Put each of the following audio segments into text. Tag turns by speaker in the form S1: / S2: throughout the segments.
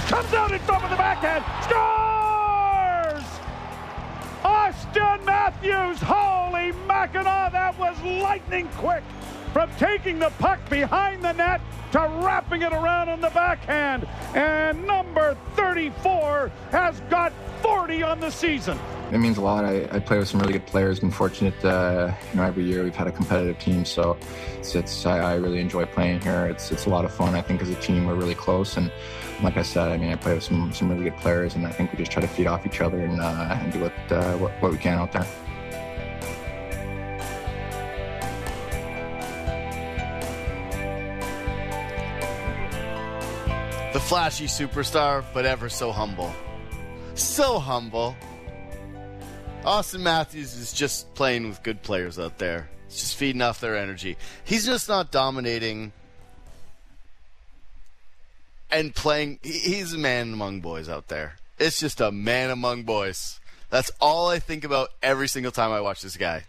S1: Comes out in front with the backhand. Scores! Auston Matthews. Holy Mackinac. That was lightning quick. From taking the puck behind the net to wrapping it around on the backhand. And number 34 has got 40 on the season.
S2: It means a lot. I play with some really good players. Been fortunate, every year we've had a competitive team, so I really enjoy playing here. It's a lot of fun. I think as a team we're really close, and like I said, I play with some really good players, and I think we just try to feed off each other and do what we can out there.
S3: The flashy superstar, but ever so humble. So humble. Auston Matthews is just playing with good players out there. He's just feeding off their energy. He's just not dominating and playing. He's a man among boys out there. It's just a man among boys. That's all I think about every single time I watch this guy.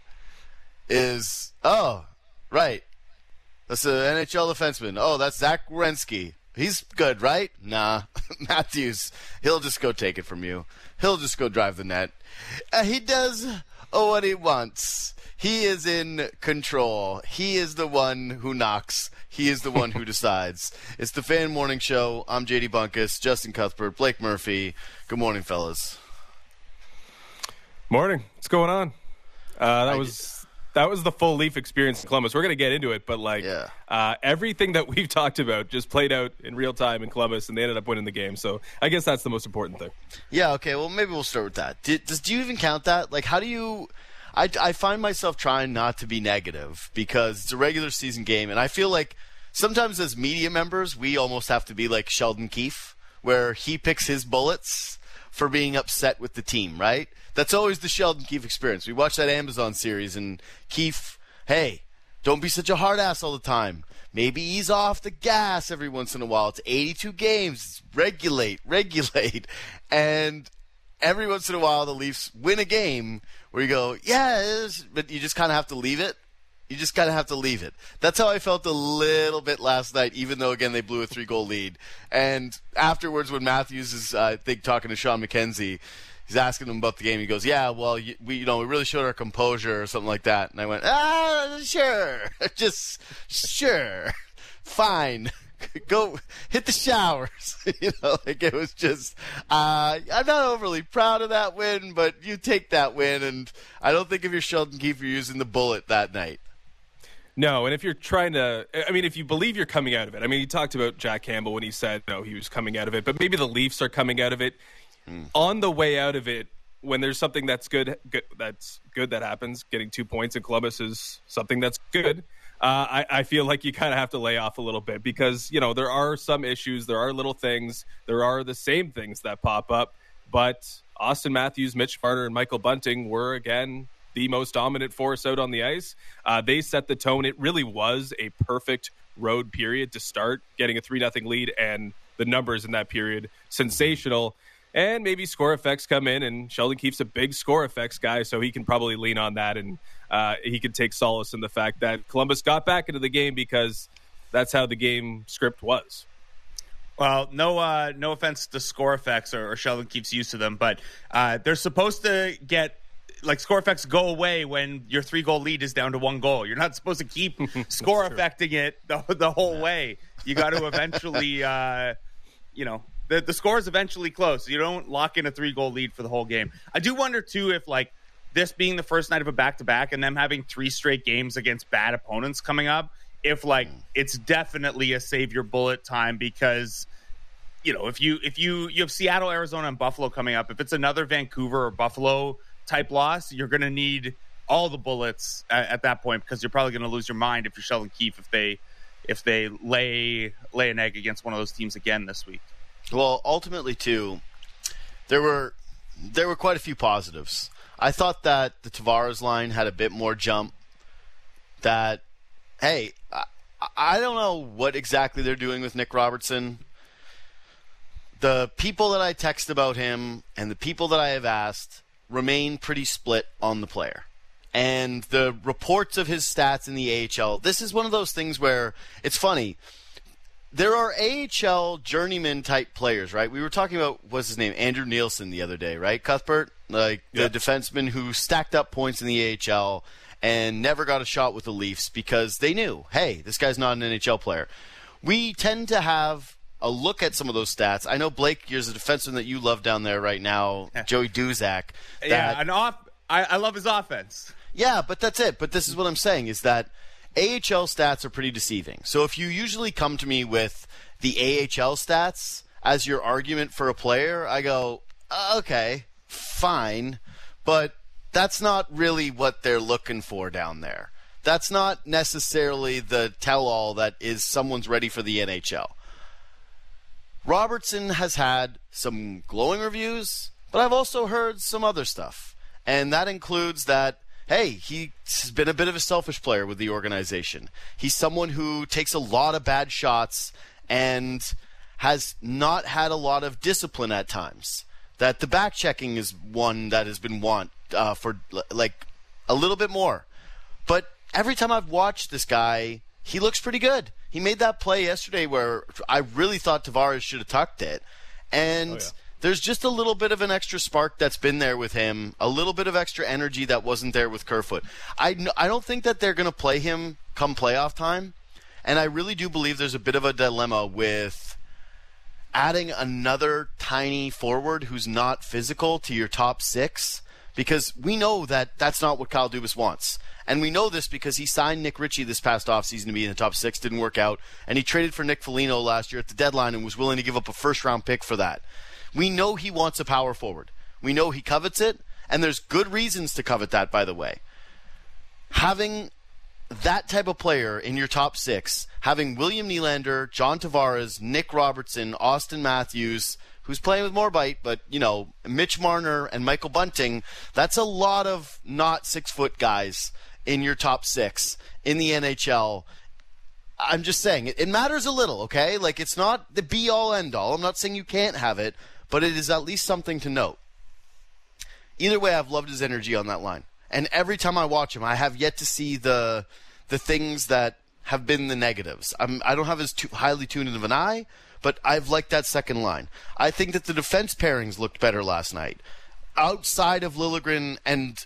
S3: Is, oh, right. That's an NHL defenseman. Oh, that's Zach Werenski. He's good, right? Nah. Matthews, he'll just go take it from you. He'll just go drive the net. He does what he wants. He is in control. He is the one who knocks. He is the one who decides. It's the Fan Morning Show. I'm JD Bunkus, Justin Cuthbert, Blake Murphy. Good morning, fellas.
S4: Morning. What's going on? That was the full Leaf experience in Columbus. We're going to get into it, but everything that we've talked about just played out in real time in Columbus, and they ended up winning the game. So I guess that's the most important thing. Yeah, okay. Well, maybe we'll start with that. Do you even count that? Like, how do you – I find myself trying not to be negative because it's a regular season game, and I feel like sometimes as media members, we almost have to be like Sheldon Keefe, where he picks his bullets for being upset with the team, right? That's always the Sheldon Keefe experience. We watched that Amazon series, and Keefe, hey, don't be such a hard ass all the time. Maybe ease off the gas every once in a while. It's 82 games. Regulate. And every once in a while, the Leafs win a game where you go, yeah, but you just kind of have to leave it. That's how I felt a little bit last night, even though, again, they blew a 3-goal lead. And afterwards, when Matthews is, I think, talking to Sean McKenzie, he's asking him about the game. He goes, yeah, well, we really showed our composure or something like that. And I went, sure. Just, sure. Fine. Go hit the showers. It was just, I'm not overly proud of that win, but you take that win. And I don't think if you're Sheldon Keefe, you're using the bullet that night. No, and if you're trying to, if you believe you're coming out of it, you talked about Jack Campbell when he said, no, he was coming out of it, but maybe the Leafs are coming out of it. On the way out of it, when there's something that's good that happens, getting 2 points in Columbus is something that's good. I feel like you kind of have to lay off a little bit because, there are some issues, there are little things, there are the same things that pop up, but Auston Matthews, Mitch Marner, and Michael Bunting were, again, the most dominant force out on the ice. They set the tone. It really was a perfect road period to start, getting a 3-0 lead, and the numbers in that period, sensational. And maybe score effects come in, and Sheldon Keefe's a big score effects guy, so he can probably lean on that, and he can take solace in the fact that Columbus got back into the game because that's how the game script was.
S5: Well, no offense to score effects or Sheldon Keefe's used to them, but they're supposed to get score effects go away when your 3-goal lead is down to 1 goal. You're not supposed to keep score affecting it the whole way. You got to eventually, the score is eventually close. You don't lock in a 3-goal lead for the whole game. I do wonder, too, if, this being the first night of a back-to-back and them having 3 straight games against bad opponents coming up, if, it's definitely a save your bullet time because, if you have Seattle, Arizona, and Buffalo coming up, if it's another Vancouver or Buffalo type loss, you're going to need all the bullets at that point because you're probably going to lose your mind if you're Sheldon Keefe if they lay an egg against one of those teams again this week.
S3: Well, ultimately, too, there were quite a few positives. I thought that the Tavares line had a bit more jump. That, hey, I don't know what exactly they're doing with Nick Robertson. The people that I text about him and the people that I have asked remain pretty split on the player. And the reports of his stats in the AHL, this is one of those things where it's funny. there are AHL journeyman type players, right? We were talking about, what's his name, Andrew Nielsen the other day, right, Cuthbert? Like the defenseman who stacked up points in the AHL and never got a shot with the Leafs because they knew, hey, this guy's not an NHL player. We tend to have a look at some of those stats. I know, Blake, you're a defenseman that you love down there right now, Joey Duzak.
S5: I love his offense.
S3: Yeah, but that's it. But this is what I'm saying, is that AHL stats are pretty deceiving. So if you usually come to me with the AHL stats as your argument for a player, I go, okay, fine, but that's not really what they're looking for down there. That's not necessarily the tell-all that is someone's ready for the NHL. Robertson has had some glowing reviews, but I've also heard some other stuff. And that includes that, hey, he's been a bit of a selfish player with the organization. He's someone who takes a lot of bad shots and has not had a lot of discipline at times. That the back checking is one that has been for like a little bit more. But every time I've watched this guy, he looks pretty good. He made that play yesterday where I really thought Tavares should have tucked it. And there's just a little bit of an extra spark that's been there with him, a little bit of extra energy that wasn't there with Kerfoot. I don't think that they're going to play him come playoff time, and I really do believe there's a bit of a dilemma with adding another tiny forward who's not physical to your top six, because we know that that's not what Kyle Dubas wants. And we know this because he signed Nick Ritchie this past offseason to be in the top six, didn't work out, and he traded for Nick Foligno last year at the deadline and was willing to give up a first-round pick for that. We know he wants a power forward. We know he covets it, and there's good reasons to covet that, by the way. Having that type of player in your top six, having William Nylander, John Tavares, Nick Robertson, Austin Matthews, who's playing with more bite, but, Mitch Marner and Michael Bunting, that's a lot of not 6-foot guys in your top six in the NHL. I'm just saying, it matters a little, okay? Like, it's not the be-all, end-all. I'm not saying you can't have it, but it is at least something to note. Either way, I've loved his energy on that line. And every time I watch him, I have yet to see the things that have been the negatives. I don't have as highly tuned of an eye, but I've liked that second line. I think that the defense pairings looked better last night. Outside of Liljegren and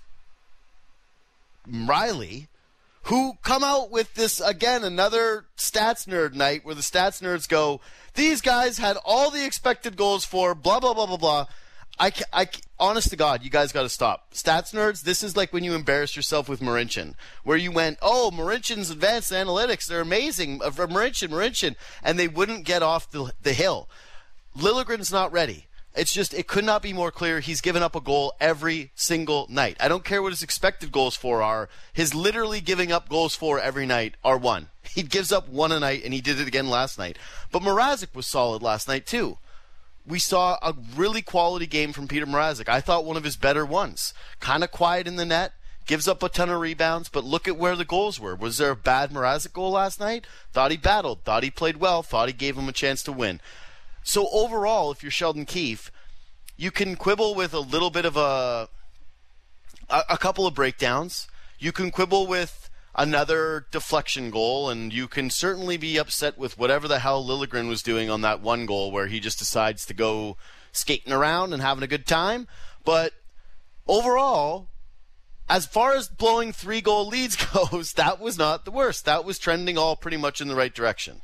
S3: Riley, who come out with this, again, another stats nerd night where the stats nerds go, these guys had all the expected goals for blah, blah, blah, blah, blah. Honest to God, you guys got to stop. Stats nerds, this is like when you embarrassed yourself with Marincin, where you went, oh, Marincin's advanced analytics, they're amazing, Marincin, and they wouldn't get off the hill. Liljegren's not ready. It's just, it could not be more clear. He's given up a goal every single night. I don't care what his expected goals for are. His literally giving up goals for every night are one. He gives up one a night, and he did it again last night. But Mrazek was solid last night, too. We saw a really quality game from Peter Mrazek. I thought one of his better ones. Kind of quiet in the net, gives up a ton of rebounds, but look at where the goals were. Was there a bad Mrazek goal last night? Thought he battled, thought he played well, thought he gave him a chance to win. So overall, if you're Sheldon Keefe, you can quibble with a little bit of a couple of breakdowns. You can quibble with another deflection goal, and you can certainly be upset with whatever the hell Liljegren was doing on that one goal where he just decides to go skating around and having a good time. But overall, as far as blowing 3-goal leads goes, that was not the worst. That was trending all pretty much in the right direction.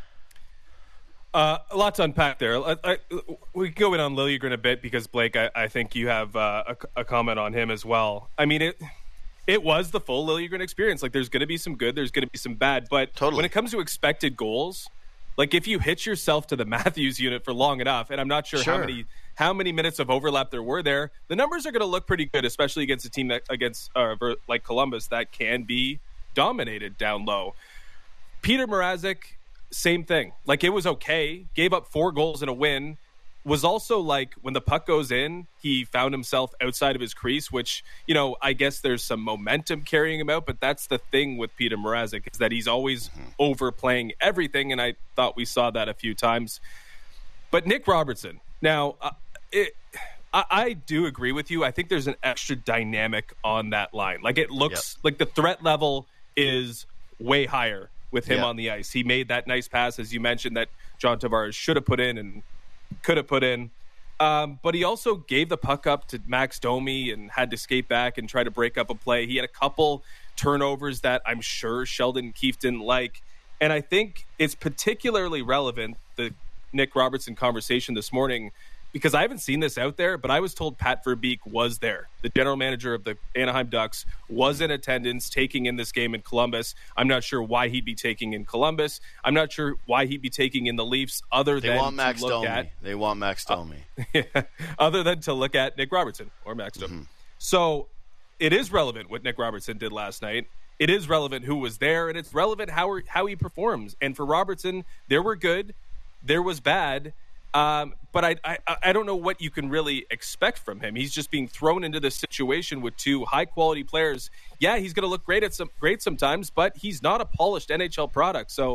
S4: A lot to unpack there. We can go in on Liljegren a bit because, Blake, I think you have a comment on him as well. I mean, it was the full Liljegren experience. Like, there's going to be some good, there's going to be some bad. But when it comes to expected goals, like, if you hitch yourself to the Matthews unit for long enough, and I'm not sure. How many minutes of overlap there were there, the numbers are going to look pretty good, especially against a team that like Columbus that can be dominated down low. Peter Mrazek, same thing. Like, it was okay. Gave up 4 goals in a win. Was also like, when the puck goes in, he found himself outside of his crease, which, I guess there's some momentum carrying him out, but that's the thing with Peter Mrazek, is that he's always overplaying everything, and I thought we saw that a few times. But Nick Robertson, now, I do agree with you. I think there's an extra dynamic on that line. Like, it looks like the threat level is way higher with him on the ice. He made that nice pass, as you mentioned, that John Tavares should have put in and could have put in. But he also gave the puck up to Max Domi and had to skate back and try to break up a play. He had a couple turnovers that I'm sure Sheldon Keefe didn't like. And I think it's particularly relevant, the Nick Robertson conversation this morning, because I haven't seen this out there, but I was told Pat Verbeek was there. The general manager of the Anaheim Ducks was in attendance taking in this game in Columbus. I'm not sure why he'd be taking in Columbus. I'm not sure why he'd be taking in the Leafs other than to look at...
S3: They want Max Domi.
S4: Other than to look at Nick Robertson or Max Domi. Mm-hmm. So it is relevant what Nick Robertson did last night. It is relevant who was there, and it's relevant how he performs. And for Robertson, there were good, there was bad. But I don't know what you can really expect from him. He's just being thrown into this situation with two high-quality players. Yeah, he's going to look great sometimes, but he's not a polished NHL product. So,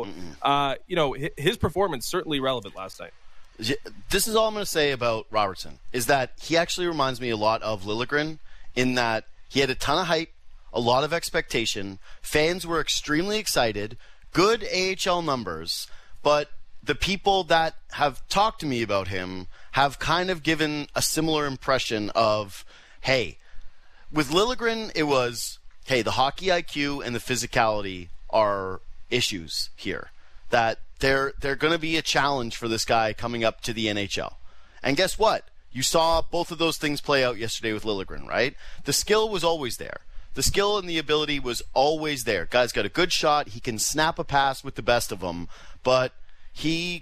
S4: his performance certainly relevant last night.
S3: This is all I'm going to say about Robertson, is that he actually reminds me a lot of Liljegren in that he had a ton of hype, a lot of expectation. Fans were extremely excited, good AHL numbers, but the people that have talked to me about him have kind of given a similar impression of, hey, with Liljegren, it was, hey, the hockey IQ and the physicality are issues here. That they're going to be a challenge for this guy coming up to the NHL. And guess what? You saw both of those things play out yesterday with Liljegren, right? The skill was always there. The skill and the ability was always there. Guy's got a good shot. He can snap a pass with the best of them, but he,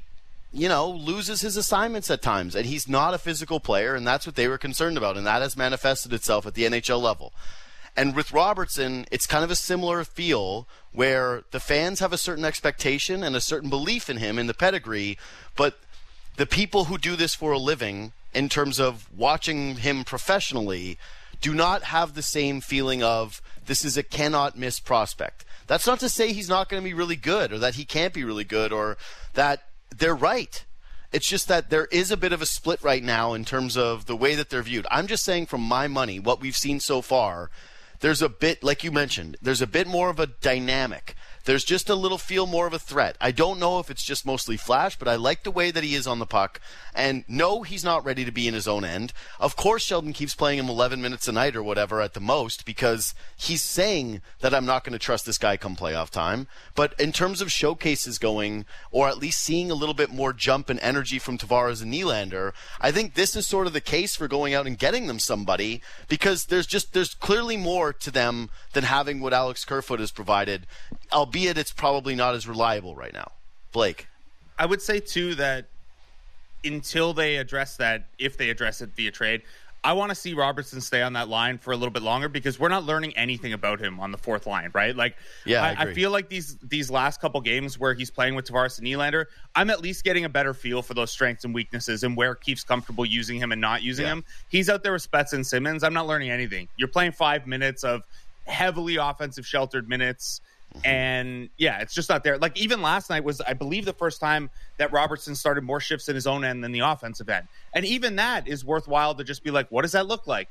S3: loses his assignments at times, and he's not a physical player, and that's what they were concerned about, and that has manifested itself at the NHL level. And with Robertson, it's kind of a similar feel where the fans have a certain expectation and a certain belief in him, in the pedigree, but the people who do this for a living, in terms of watching him professionally, do not have the same feeling of this is a cannot-miss prospect. That's not to say he's not going to be really good or that he can't be really good or that they're right. It's just that there is a bit of a split right now in terms of the way that they're viewed. I'm just saying from my money, what we've seen so far, there's a bit, like you mentioned, there's a bit more of a dynamic. There's just a little feel more of a threat. I don't know if it's just mostly flash, but I like the way that he is on the puck. And no, he's not ready to be in his own end. Of course, Sheldon keeps playing him 11 minutes a night or whatever at the most because he's saying that I'm not going to trust this guy come playoff time. But in terms of showcases going, or at least seeing a little bit more jump and energy from Tavares and Nylander, I think this is sort of the case for going out and getting them somebody because there's clearly more to them than having what Alex Kerfoot has provided, albeit it's probably not as reliable right now. Blake?
S5: I would say, too, that until they address that, if they address it via trade, I want to see Robertson stay on that line for a little bit longer because we're not learning anything about him on the fourth line, right? Like, yeah, I feel like these last couple games where he's playing with Tavares and Nylander, I'm at least getting a better feel for those strengths and weaknesses and where Keefe's comfortable using him and not using him. He's out there with Spets and Simmons. I'm not learning anything. You're playing 5 minutes of heavily offensive sheltered minutes. And yeah, it's just not there. Like even last night was, I believe, the first time that Robertson started more shifts in his own end than the offensive end. And even that is worthwhile to just be like, what does that look like?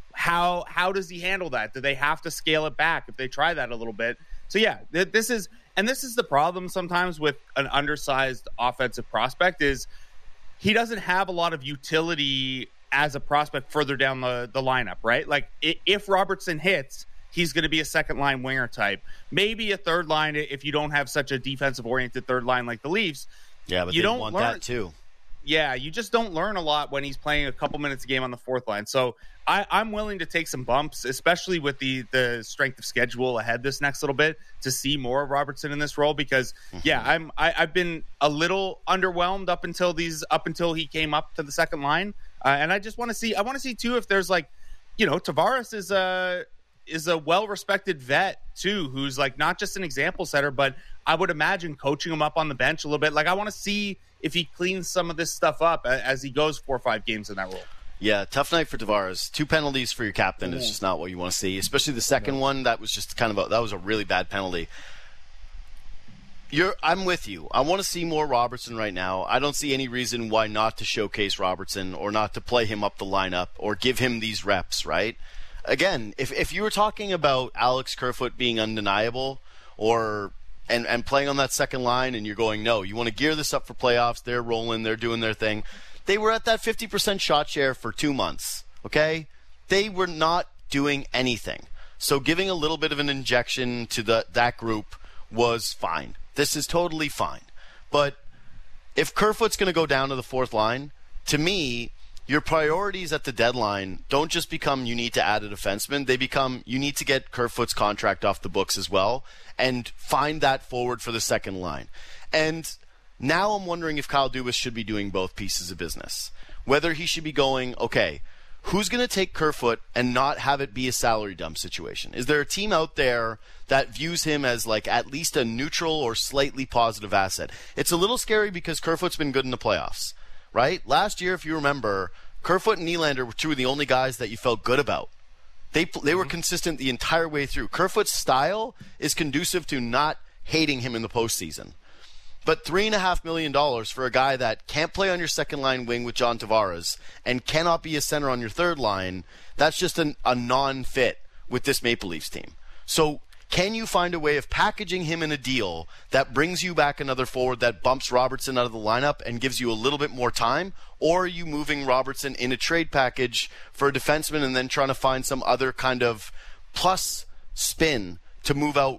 S5: How does he handle that? Do they have to scale it back if they try that a little bit? So yeah, this is the problem sometimes with an undersized offensive prospect is he doesn't have a lot of utility as a prospect further down the lineup, right? Like if Robertson hits, he's going to be a second-line winger type. Maybe a third line if you don't have such a defensive-oriented third line like the Leafs.
S3: Yeah, but you don't want that too.
S5: Yeah, you just don't learn a lot when he's playing a couple minutes a game on the fourth line. So I'm willing to take some bumps, especially with the strength of schedule ahead this next little bit, to see more of Robertson in this role because, I've been a little underwhelmed up until he came up to the second line. And I just want to see – I want to see, too, if there's Tavares is a well-respected vet too, who's like not just an example setter, but I would imagine coaching him up on the bench a little bit. Like I want to see if he cleans some of this stuff up as he goes 4 or 5 games in that role. Yeah,
S3: tough night for Tavares. 2 penalties for your captain is just not what you want to see, especially the second one. That was just that was a really bad penalty. I'm with you. I want to see more Robertson right now. I don't see any reason why not to showcase Robertson or not to play him up the lineup or give him these reps, right? Again, if you were talking about Alex Kerfoot being undeniable or and playing on that second line, and you're going, no, you want to gear this up for playoffs. They're rolling. They're doing their thing. They were at that 50% shot share for 2 months, okay? They were not doing anything. So giving a little bit of an injection to that group was fine. This is totally fine. But if Kerfoot's going to go down to the fourth line, to me, your priorities at the deadline don't just become you need to add a defenseman. They become you need to get Kerfoot's contract off the books as well and find that forward for the second line. And now I'm wondering if Kyle Dubas should be doing both pieces of business. Whether he should be going, okay, who's going to take Kerfoot and not have it be a salary dump situation? Is there a team out there that views him as like at least a neutral or slightly positive asset? It's a little scary because Kerfoot's been good in the playoffs, right? Last year, if you remember, Kerfoot and Nylander were two of the only guys that you felt good about. They were consistent the entire way through. Kerfoot's style is conducive to not hating him in the postseason. But $3.5 million for a guy that can't play on your second line wing with John Tavares and cannot be a center on your third line, that's just a non-fit with this Maple Leafs team. So can you find a way of packaging him in a deal that brings you back another forward that bumps Robertson out of the lineup and gives you a little bit more time? Or are you moving Robertson in a trade package for a defenseman and then trying to find some other kind of plus spin to move out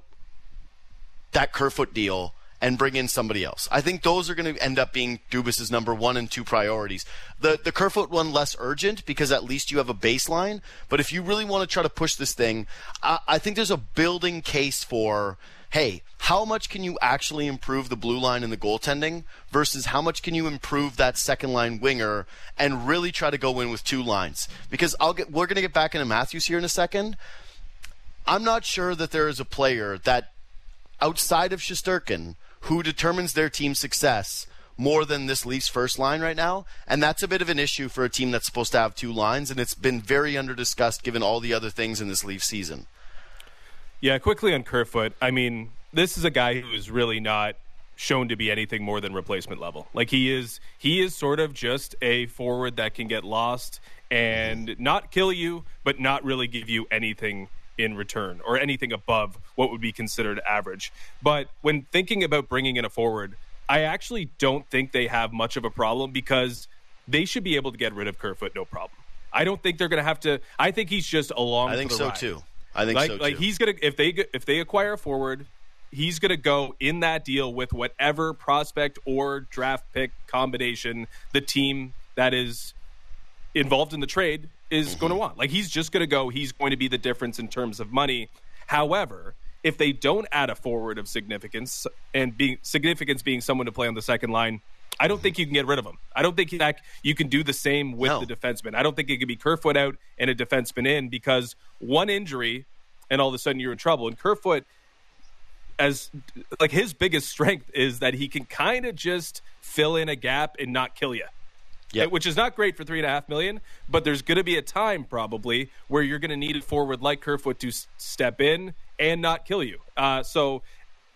S3: that Kerfoot deal and bring in somebody else? I think those are going to end up being Dubas's number 1 and 2 priorities. The Kerfoot one less urgent because at least you have a baseline. But if you really want to try to push this thing, I think there's a building case for, hey, how much can you actually improve the blue line and the goaltending versus how much can you improve that second line winger and really try to go in with 2 lines? Because we're going to get back into Matthews here in a second. I'm not sure that there is a player that outside of Shesterkin who determines their team's success more than this Leafs first line right now. And that's a bit of an issue for a team that's supposed to have 2 lines, and it's been very under-discussed given all the other things in this Leafs season.
S4: Yeah, quickly on Kerfoot, I mean, this is a guy who is really not shown to be anything more than replacement level. Like, he is sort of just a forward that can get lost and not kill you, but not really give you anything in return or anything above what would be considered average. But when thinking about bringing in a forward, I actually don't think they have much of a problem because they should be able to get rid of Kerfoot no problem. I don't think they're going to have to. I think he's just along for the ride. I think so too. Like he's going to if they acquire a forward, he's going to go in that deal with whatever prospect or draft pick combination the team that is involved in the trade is going to want. Like, he's just going to go. He's going to be the difference in terms of money. However, if they don't add a forward of significance, and significance being someone to play on the second line, I don't think you can get rid of him. I don't think you can do the same with the defenseman. I don't think it can be Kerfoot out and a defenseman in, because one injury and all of a sudden you're in trouble. And Kerfoot, as like, his biggest strength is that he can kind of just fill in a gap and not kill you. Yep. Which is not great for $3.5 million, but there's going to be a time probably where you're going to need a forward like Kerfoot to step in and not kill you. So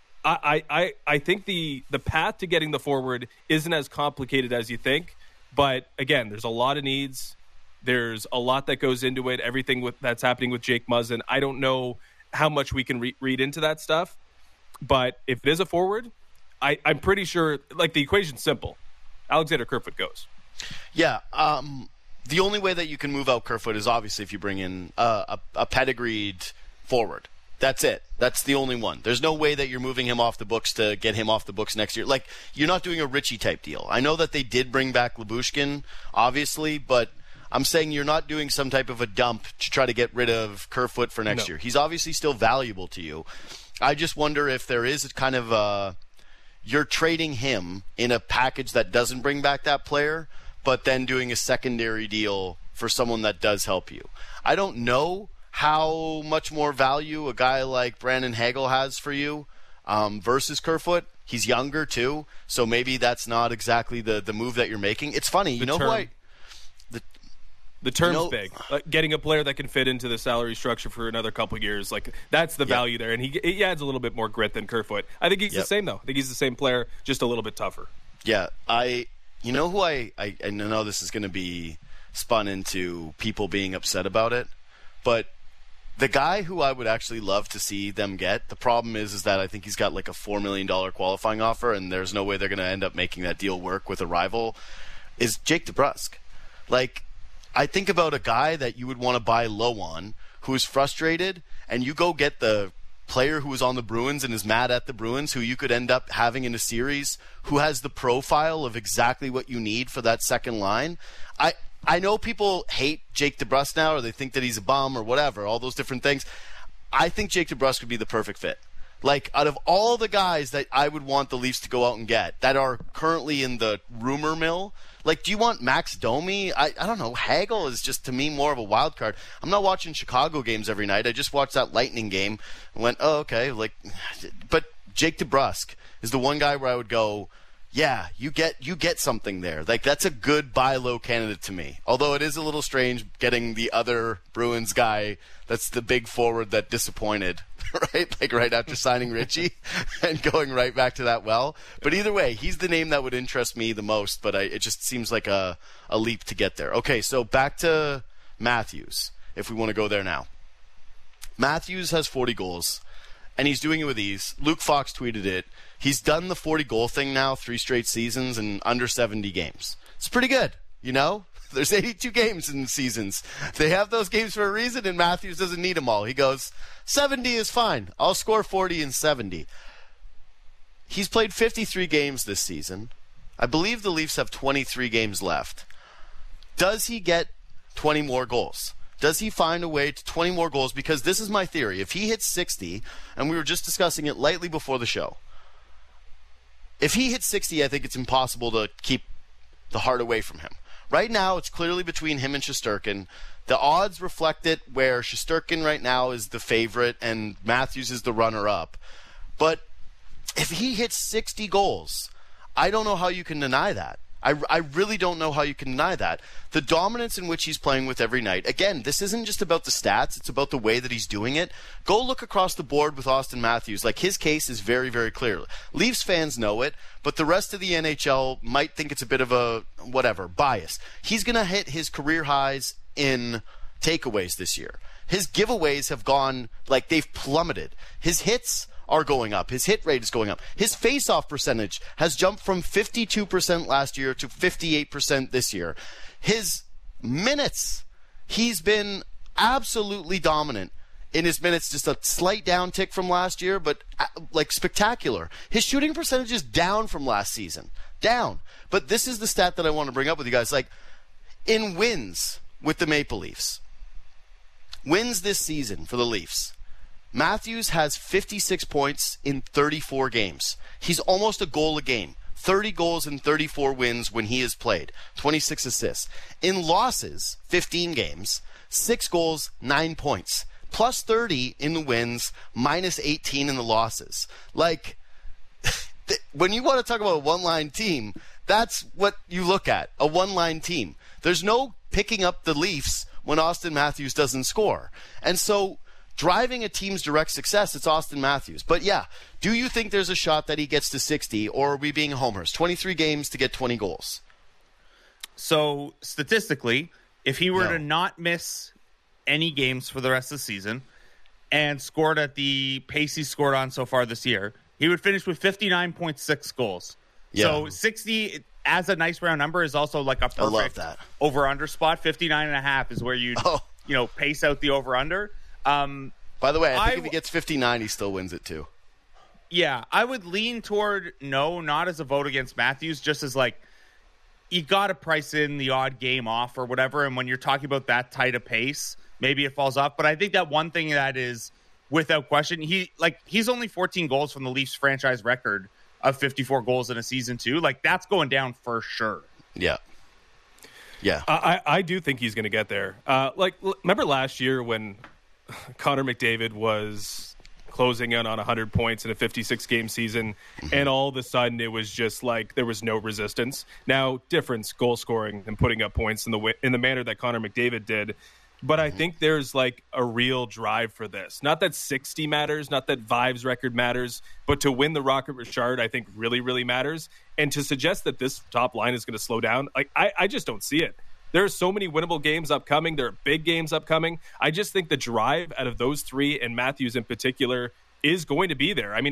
S4: I think the path to getting the forward isn't as complicated as you think. But again, there's a lot of needs. There's a lot that goes into it. Everything that's happening with Jake Muzzin, I don't know how much we can read into that stuff. But if it is a forward, I'm pretty sure, like, the equation's simple. Alexander Kerfoot goes.
S3: Yeah, the only way that you can move out Kerfoot is obviously if you bring in a pedigreed forward. That's it. That's the only one. There's no way that you're moving him off the books to get him off the books next year. Like, you're not doing a Richie-type deal. I know that they did bring back Lyubushkin, obviously, but I'm saying you're not doing some type of a dump to try to get rid of Kerfoot for next year. He's obviously still valuable to you. I just wonder if there is a kind of you're trading him in a package that doesn't bring back that player, but then doing a secondary deal for someone that does help you. I don't know how much more value a guy like Brandon Hagel has for you versus Kerfoot. He's younger too, so maybe that's not exactly the move that you're making. It's funny,
S4: the term's big. Like, getting a player that can fit into the salary structure for another couple of years, like, that's the value there. And he adds a little bit more grit than Kerfoot. I think he's the same, though. I think he's the same player, just a little bit tougher.
S3: Yeah, you know who I know this is going to be spun into people being upset about it, but The guy who I would actually love to see them get, the problem is that I think he's got like a $4 million qualifying offer, and there's no way they're going to end up making that deal work with a rival, is Jake DeBrusk. Like, I think about a guy that you would want to buy low on, who is frustrated, and you go get the player who is on the Bruins and is mad at the Bruins, who you could end up having in a series, who has the profile of exactly what you need for that second line. I know people hate Jake DeBrusk now, or they think that he's a bum or whatever, all those different things. I think Jake DeBrusk would be the perfect fit. Like, out of all the guys that I would want the Leafs to go out and get that are currently in the rumor mill, like, do you want Max Domi? I don't know. Hagel is just, to me, more of a wild card. I'm not watching Chicago games every night. I just watched that Lightning game and went, oh, okay. Like, but Jake DeBrusk is the one guy where I would go, yeah, you get something there. Like, that's a good buy low candidate to me. Although it is a little strange getting the other Bruins guy that's the big forward that disappointed, right? Like right after signing Richie and going right back to that well. But either way, he's the name that would interest me the most, but it just seems like a leap to get there. Okay, so back to Matthews, if we want to go there now. Matthews has 40 goals, and he's doing it with ease. Luke Fox tweeted it. He's done the 40-goal thing now 3 straight seasons and under 70 games. It's pretty good, you know? There's 82 games in seasons. They have those games for a reason, and Matthews doesn't need them all. He goes, 70 is fine. I'll score 40 and 70. He's played 53 games this season. I believe the Leafs have 23 games left. Does he get 20 more goals? Does he find a way to 20 more goals? Because this is my theory. If he hits 60, and we were just discussing it lightly before the show, if he hits 60, I think it's impossible to keep the heart away from him. Right now, it's clearly between him and Shesterkin. The odds reflect it where Shesterkin right now is the favorite and Matthews is the runner-up. But if he hits 60 goals, I don't know how you can deny that. I really don't know how you can deny that. The dominance in which he's playing with every night. Again, this isn't just about the stats. It's about the way that he's doing it. Go look across the board with Auston Matthews. Like, his case is very, very clear. Leafs fans know it, but the rest of the NHL might think it's a bit of a, bias. He's going to hit his career highs in takeaways this year. His giveaways have gone, they've plummeted. His hits are going up. His hit rate is going up. His face-off percentage has jumped from 52% last year to 58% this year. His minutes, he's been absolutely dominant in his minutes, just a slight downtick from last year, but spectacular. His shooting percentage is down from last season. Down. But this is the stat that I want to bring up with you guys. In wins with the Maple Leafs, wins this season for the Leafs, Matthews has 56 points in 34 games. He's almost a goal a game. 30 goals in 34 wins when he has played. 26 assists. In losses, 15 games, 6 goals, 9 points. Plus 30 in the wins, minus 18 in the losses. When you want to talk about a one-line team, that's what you look at, a one-line team. There's no picking up the Leafs when Auston Matthews doesn't score. And so, driving a team's direct success, it's Auston Matthews. But yeah, do you think there's a shot that he gets to 60, or are we being homers? 23 games to get 20 goals.
S5: So, statistically, if he were to not miss any games for the rest of the season and scored at the pace he's scored on so far this year, he would finish with 59.6 goals. Yeah. So 60 as a nice round number is also like a perfect over-under spot. 59.5 is where you'd pace out the over-under.
S3: By the way, I think if he gets 59, he still wins it too.
S5: Yeah, I would lean toward no, not as a vote against Matthews, just as you got to price in the odd game off or whatever. And when you're talking about that tight a pace, maybe it falls off. But I think that one thing that is without question, he's only 14 goals from the Leafs franchise record of 54 goals in a season too. That's going down for sure.
S3: Yeah. Yeah.
S4: I do think he's going to get there. Remember last year when Connor McDavid was closing in on 100 points in a 56-game season, and all of a sudden it was just there was no resistance. Now, difference, goal scoring and putting up points in the manner that Connor McDavid did. But I think there's a real drive for this. Not that 60 matters, not that Vive's record matters, but to win the Rocket Richard, I think really, really matters. And to suggest that this top line is going to slow down, I just don't see it. There are so many winnable games upcoming. There are big games upcoming. I just think the drive out of those three, and Matthews in particular, is going to be there. I mean,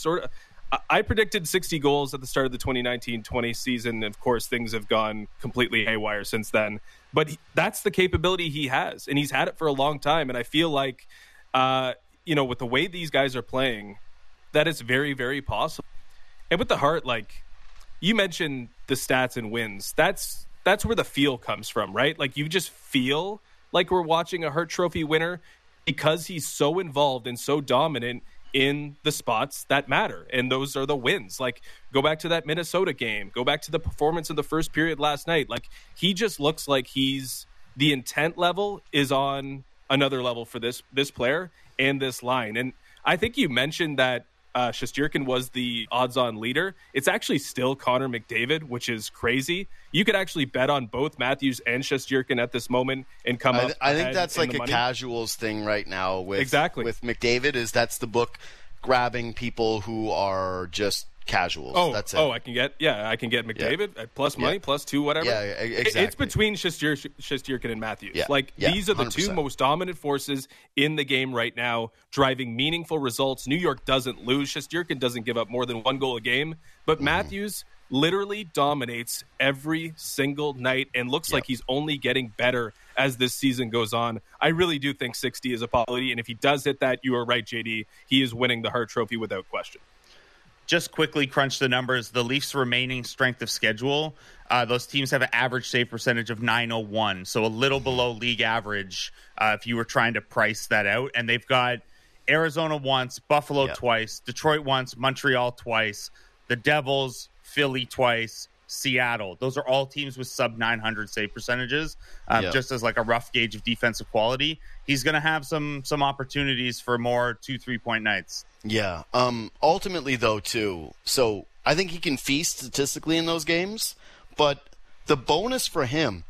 S4: I predicted 60 goals at the start of the 2019-20 season. Of course, things have gone completely haywire since then. But that's the capability he has, and he's had it for a long time. And I feel like, with the way these guys are playing, that is very, very possible. And with the Hart, like you mentioned, the stats and wins. That's where the feel comes from, right? Like you just feel like we're watching a Hart Trophy winner because he's so involved and so dominant in the spots that matter, and those are the wins. Like, go back to that Minnesota game, go back to the performance in the first period last night. Like, he just looks like the intent level is on another level for this player and this line. And I think you mentioned that Shesterkin was the odds-on leader. It's actually still Connor McDavid, which is crazy. You could actually bet on both Matthews and Shesterkin at this moment and come up.
S3: I think that's like a casuals thing right now with McDavid. That's the book grabbing people who are just casuals. That's it.
S4: I can get McDavid at plus money, plus 2, whatever.
S3: Yeah, exactly.
S4: It's between Shesterkin and Matthews.
S3: Yeah.
S4: These are the
S3: 100%.
S4: two most dominant forces in the game right now, driving meaningful results. New York doesn't lose. Shesterkin doesn't give up more than 1 goal a game, but Matthews literally dominates every single night and looks like he's only getting better as this season goes on. I really do think 60 is a possibility, and if he does hit that, you are right, JD. He is winning the Hart Trophy without question.
S5: Just quickly crunch the numbers. The Leafs' remaining strength of schedule, those teams have an average save percentage of .901, so a little below league average if you were trying to price that out. And they've got Arizona once, Buffalo twice, Detroit once, Montreal twice, the Devils, Philly twice, Seattle. Those are all teams with sub-900 save percentages, just as like a rough gauge of defensive quality. He's going to have some opportunities for more 2-3 point nights.
S3: Yeah. Ultimately, though, too, so I think he can feast statistically in those games, but the bonus for him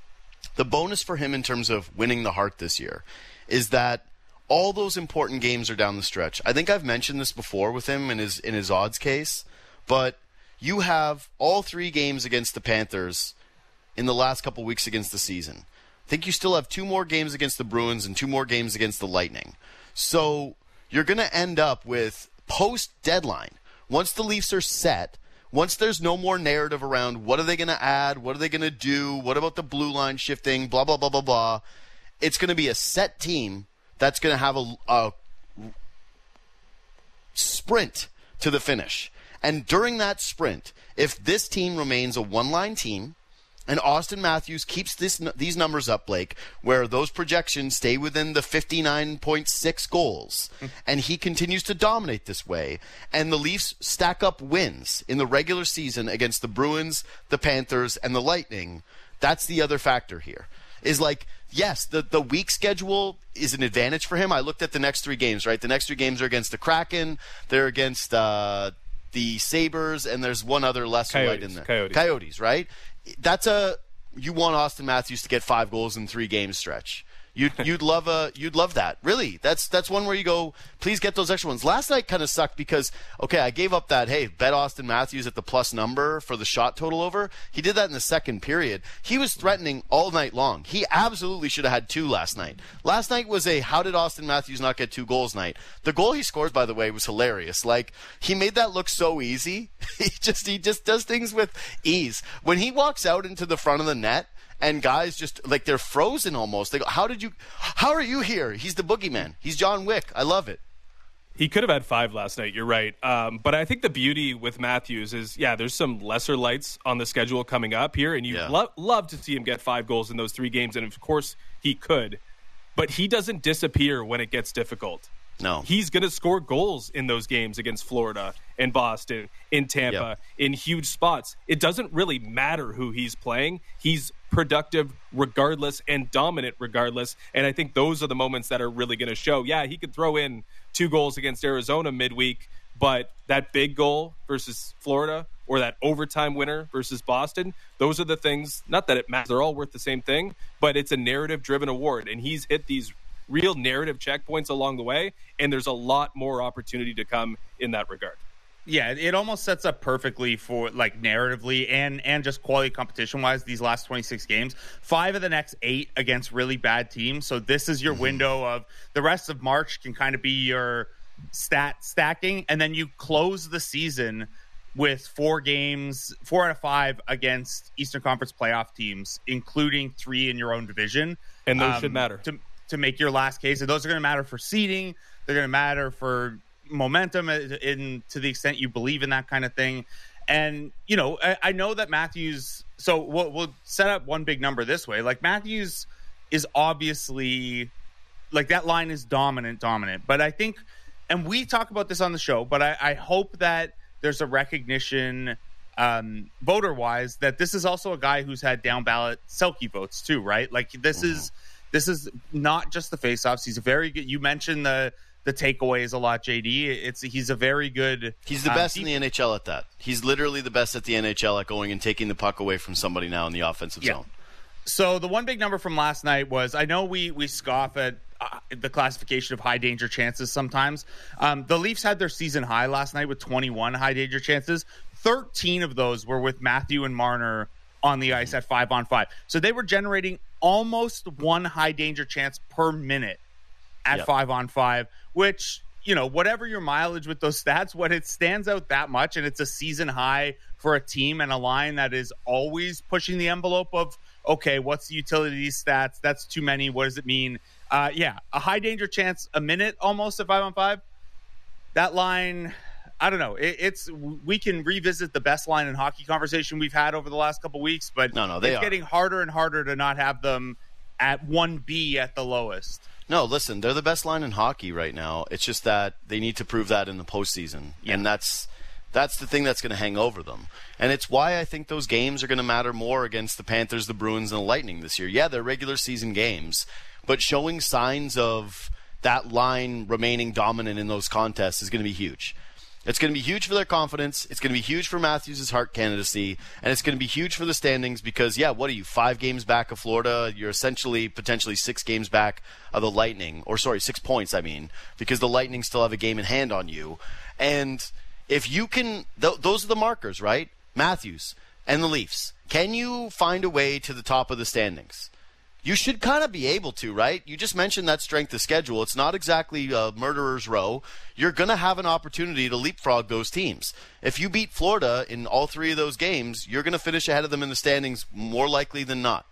S3: in terms of winning the Hart this year is that all those important games are down the stretch. I think I've mentioned this before with him in his odds case, but you have all 3 games against the Panthers in the last couple weeks against the season. I think you still have 2 more games against the Bruins and 2 more games against the Lightning. So you're going to end up with post-deadline, once the Leafs are set, once there's no more narrative around what are they going to add, what are they going to do, what about the blue line shifting, blah, blah, blah, blah, blah. It's going to be a set team that's going to have a sprint to the finish. And during that sprint, if this team remains a one-line team, and Austin Matthews keeps these numbers up, Blake, where those projections stay within the 59.6 goals, and he continues to dominate this way, and the Leafs stack up wins in the regular season against the Bruins, the Panthers, and the Lightning, that's the other factor here. Is like, yes, the week schedule is an advantage for him. I looked at the next 3 games, right? The next 3 games are against the Kraken, they're against the Sabres, and there's one other lesser light in there. Coyotes, right? You want Austin Matthews to get 5 goals in 3 game stretch. You'd love that. Really. That's one where you go, please get those extra ones. Last night kind of sucked because, I gave up that, bet Austin Matthews at the plus number for the shot total over. He did that in the second period. He was threatening all night long. He absolutely should have had 2 last night. Last night was how did Austin Matthews not get 2 goals night? The goal he scores, by the way, was hilarious. Like, he made that look so easy. He just does things with ease. When he walks out into the front of the net, and guys just, like, they're frozen almost. They go, how are you here? He's the boogeyman. He's John Wick. I love it.
S4: He could have had 5 last night. You're right. But I think the beauty with Matthews is, there's some lesser lights on the schedule coming up here, and you love to see him get 5 goals in those 3 games, and of course he could. But he doesn't disappear when it gets difficult.
S3: No.
S4: He's going to score goals in those games against Florida, in Boston, in Tampa, in huge spots. It doesn't really matter who he's playing. He's productive regardless and dominant regardless. And I think those are the moments that are really going to show. Yeah, he could throw in 2 goals against Arizona midweek, but that big goal versus Florida or that overtime winner versus Boston, those are the things, not that it matters, they're all worth the same thing, but it's a narrative-driven award. And he's hit these real narrative checkpoints along the way, and there's a lot more opportunity to come in that regard.
S5: Yeah, it almost sets up perfectly for like narratively and just quality competition wise. These last 26 games, 5 of the next 8 against really bad teams. So this is your window of the rest of March can kind of be your stacking, and then you close the season with 4 games, 4 out of 5 against Eastern Conference playoff teams, including 3 in your own division.
S4: And those should matter
S5: to make your last case. And those are going to matter for seeding. They're going to matter for momentum to the extent you believe in that kind of thing. And, you know, I know that Matthews, so we'll set up one big number this way. Like, Matthews is obviously, like, that line is dominant. But I think, and we talk about this on the show, but I hope that there's a recognition voter-wise that this is also a guy who's had down-ballot Selke votes too, right? Like, this is not just the face-offs. He's a very good, you mentioned the takeaways a lot, JD. He's a very good...
S3: He's the best in the NHL at that. He's literally the best at the NHL at going and taking the puck away from somebody now in the offensive zone.
S5: So the one big number from last night was, I know we scoff at the classification of high danger chances sometimes. The Leafs had their season high last night with 21 high danger chances. 13 of those were with Matthew and Marner on the ice at 5-on-5. So they were generating almost 1 high danger chance per minute at 5-on-5, which, you know, whatever your mileage with those stats, when it stands out that much and it's a season high for a team and a line that is always pushing the envelope of, okay, what's the utility of these stats? That's too many. What does it mean? A high danger chance a minute almost at 5-on-5. That line, I don't know. We can revisit the best line in hockey conversation we've had over the last couple weeks, but it's getting harder and harder to not have them at 1B at the lowest.
S3: No, listen, they're the best line in hockey right now. It's just that they need to prove that in the postseason, and that's the thing that's going to hang over them. And it's why I think those games are going to matter more against the Panthers, the Bruins, and the Lightning this year. Yeah, they're regular season games, but showing signs of that line remaining dominant in those contests is going to be huge. It's going to be huge for their confidence. It's going to be huge for Matthews' Hart candidacy. And it's going to be huge for the standings because, what are you, 5 games back of Florida? You're essentially potentially 6 games back of the Lightning. 6 points, I mean, because the Lightning still have a game in hand on you. And if you can, those are the markers, right? Matthews and the Leafs. Can you find a way to the top of the standings? You should kind of be able to, right? You just mentioned that strength of schedule. It's not exactly a murderer's row. You're going to have an opportunity to leapfrog those teams. If you beat Florida in all 3 of those games, you're going to finish ahead of them in the standings more likely than not.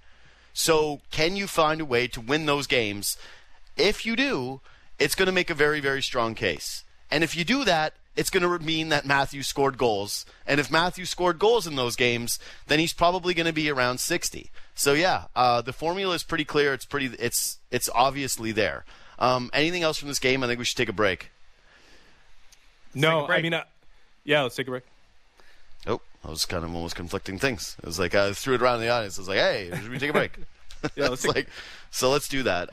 S3: So can you find a way to win those games? If you do, it's going to make a very, very strong case. And if you do that, it's going to mean that Matthews scored goals. And if Matthews scored goals in those games, then he's probably going to be around 60. So the formula is pretty clear. It's obviously there. Anything else from this game? I think we should take a break.
S4: No, I mean, let's take a break.
S3: Oh, I was kind of almost conflicting things. It was like I threw it around the audience. I was like, "Hey, should we take a break?" So let's do that.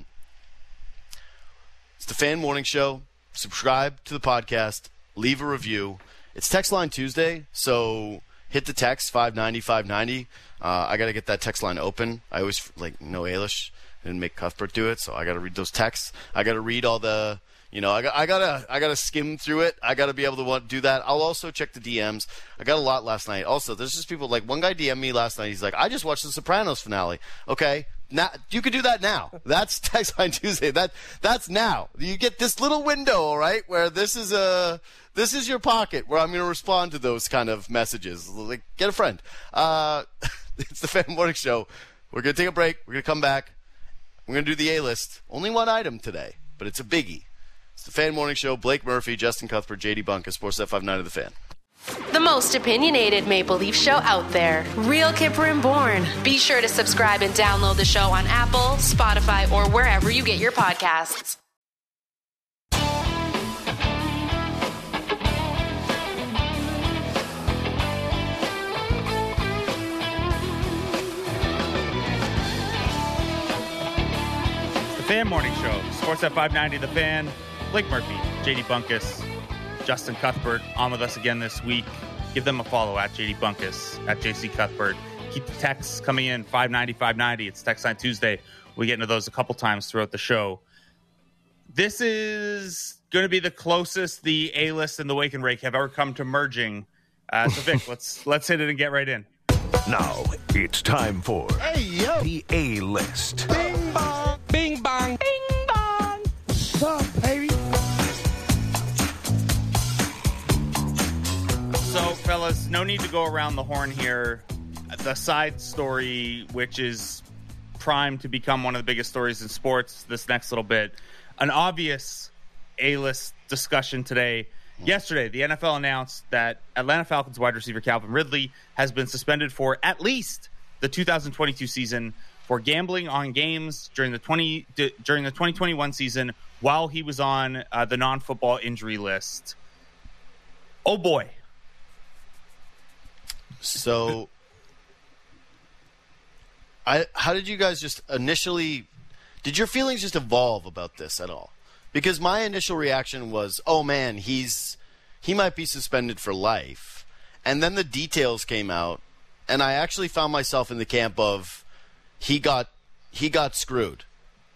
S3: It's the Fan Morning Show. Subscribe to the podcast. Leave a review. It's Text Line Tuesday, so hit the text 590-590. I got to get that text line open. I always no Ailish. I didn't make Cuthbert do it, so I got to read those texts. I got to read all the, I gotta skim through it. I got to be able to do that. I'll also check the DMs. I got a lot last night. Also, there's just people one guy DM'd me last night. He's like, I just watched the Sopranos finale. Okay. Now you can do that now. That's Text Line Tuesday. That's now. You get this little window, all right, where this is your pocket where I'm going to respond to those kind of messages. Get a friend. It's the Fan Morning Show. We're going to take a break. We're going to come back. We're going to do the A-list. Only one item today, but it's a biggie. It's the Fan Morning Show. Blake Murphy, Justin Cuthbert, JD Bunkus, Sportsnet 590 of the Fan.
S6: The most opinionated Maple Leaf show out there. Real Kipper and Bourne. Be sure to subscribe and download the show on Apple, Spotify, or wherever you get your podcasts.
S5: The Fan Morning Show. Sportsnet 590 The Fan. Blake Murphy, JD Bunkus, Justin Cuthbert on with us again this week. Give them a follow at JD Bunkus, at JC Cuthbert. Keep the texts coming in, 590-590. It's Text Line Tuesday. We get into those a couple times throughout the show. This is going to be the closest the A-list and the Wake and Rake have ever come to merging. So Vic, let's hit it and get right in.
S7: Now it's time for the A-list.
S1: Bing bong.
S4: Bing bong.
S1: Bing bong. What's up, baby?
S5: So, fellas, no need to go around the horn here. The side story, which is primed to become one of the biggest stories in sports this next little bit, an obvious A-list discussion today. Yesterday, the NFL announced that Atlanta Falcons wide receiver Calvin Ridley has been suspended for at least the 2022 season for gambling on games during the 2021 season while he was on the non-football injury list. Oh, boy.
S3: So, how did you guys just initially, did your feelings just evolve about this at all? Because my initial reaction was, oh man, he might be suspended for life. And then the details came out, and I actually found myself in the camp of he got screwed.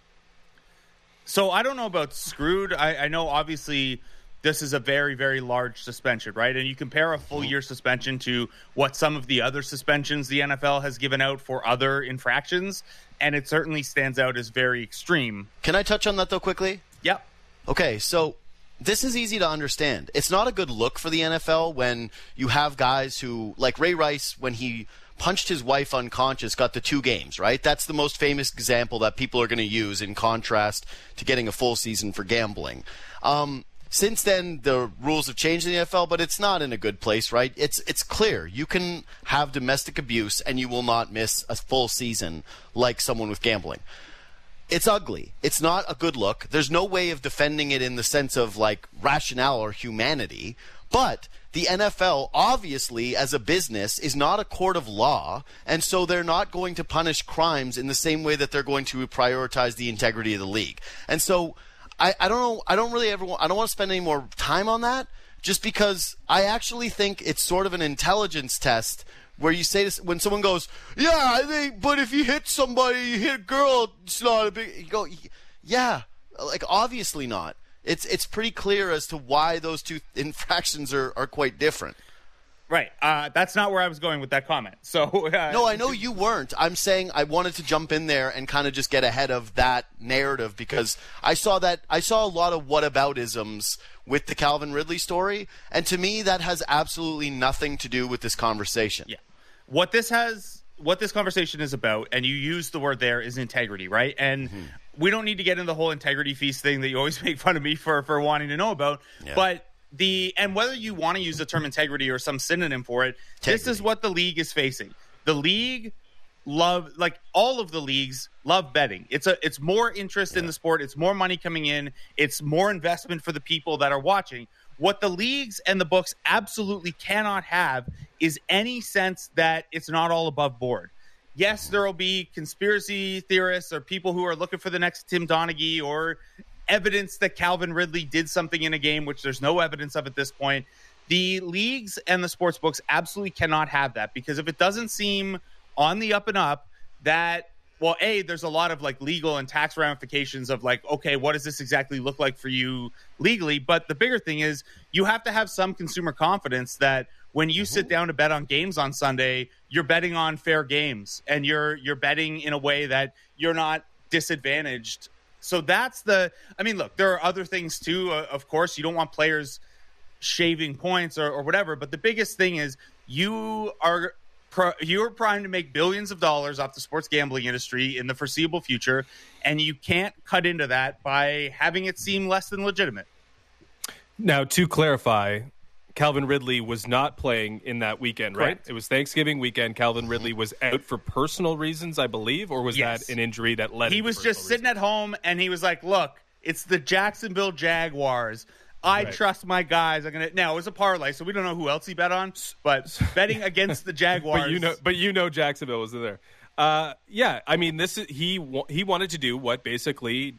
S5: So I don't know about screwed. I know obviously this is a very, very large suspension, right? And you compare a full year suspension to what some of the other suspensions the NFL has given out for other infractions, and it certainly stands out as very extreme.
S3: Can I touch on that, though, quickly?
S5: Yep.
S3: Okay, so this is easy to understand. It's not a good look for the NFL when you have guys who, like Ray Rice, when he punched his wife unconscious, got the 2 games, right? That's the most famous example that people are going to use in contrast to getting a full season for gambling. Since then, the rules have changed in the NFL, but it's not in a good place, right? It's clear. You can have domestic abuse and you will not miss a full season like someone with gambling. It's ugly. It's not a good look. There's no way of defending it in the sense of like rationale or humanity. But the NFL, obviously, as a business, is not a court of law, and so they're not going to punish crimes in the same way that they're going to prioritize the integrity of the league. And so I don't know. I don't want to spend any more time on that, just because I actually think it's sort of an intelligence test where you say this when someone goes, yeah, I think, but if you hit somebody, you hit a girl, it's not a big. You go, yeah, like obviously not. It's pretty clear as to why those 2 infractions are quite different.
S5: Right. That's not where I was going with that comment. So
S3: no, I know you weren't. I'm saying I wanted to jump in there and kind of just get ahead of that narrative because I saw a lot of whataboutisms with the Calvin Ridley story, and to me that has absolutely nothing to do with this conversation.
S5: Yeah. What this conversation is about, and you use the word there, is integrity, right? And we don't need to get into the whole integrity feast thing that you always make fun of me for wanting to know about, but and whether you want to use the term integrity or some synonym for it, this is what the league is facing. The league all of the leagues love betting. It's more interest in the sport. It's more money coming in. It's more investment for the people that are watching. What the leagues and the books absolutely cannot have is any sense that it's not all above board. Yes, there will be conspiracy theorists or people who are looking for the next Tim Donaghy or evidence that Calvin Ridley did something in a game, which there's no evidence of at this point. The leagues and the sports books absolutely cannot have that, because if it doesn't seem on the up and up that, well, there's a lot of like legal and tax ramifications of like, okay, what does this exactly look like for you legally? But the bigger thing is you have to have some consumer confidence that when you sit down to bet on games on Sunday, you're betting on fair games and you're betting in a way that you're not disadvantaged. So that's look, there are other things too. Of course, you don't want players shaving points or whatever. But the biggest thing is you're primed to make billions of dollars off the sports gambling industry in the foreseeable future, and you can't cut into that by having it seem less than legitimate.
S4: Now, to clarify, Calvin Ridley was not playing in that weekend,
S5: Correct.
S4: right? It was Thanksgiving weekend. Calvin Ridley was out for personal reasons, I believe, or was that an injury that led
S5: He was just sitting at home, and he was like, look, it's the Jacksonville Jaguars. I trust my guys. Now, it was a parlay, so we don't know who else he bet on, but betting against the Jaguars.
S4: but you know Jacksonville was there. Yeah, I mean, he wanted to do what basically,